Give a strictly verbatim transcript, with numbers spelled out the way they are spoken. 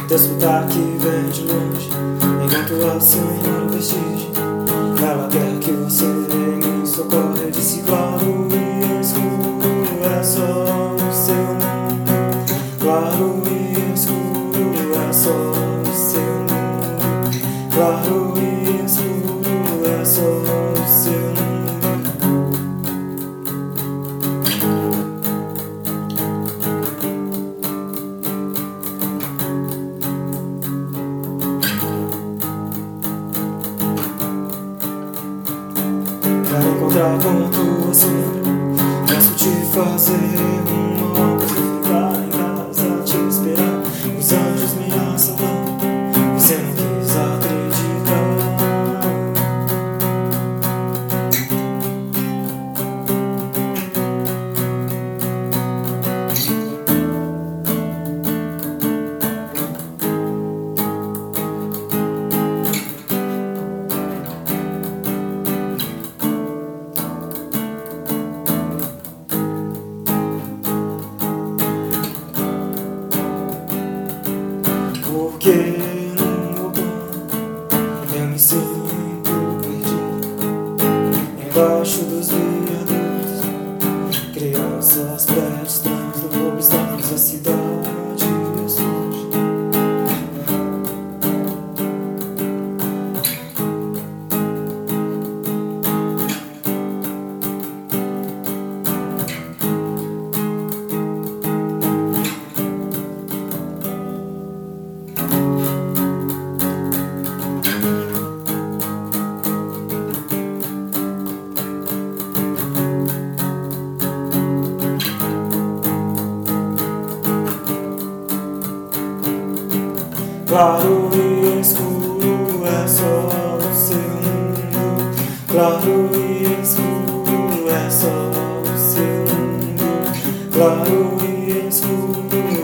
Teu sotaque vem de longe, enquanto a senhora vestige. Ela quer que você me socorre. Eu disse claro e escuro é só o seu mundo. Claro e escuro é só o seu mundo. Claro e escuro é só o seu mundo. Pra encontrar com tua sombra, posso te fazer uma obra. Ficar em casa, te esperar, os anjos me assaltar. Você não quis acreditar. Porque num botão eu me sinto perdido embaixo dos viadutos. Crianças, prédios, trânsito, obstáculos, a cidade surge. Claro e escuro é só o seu mundo. Claro e escuro é só o seu mundo. Claro e escuro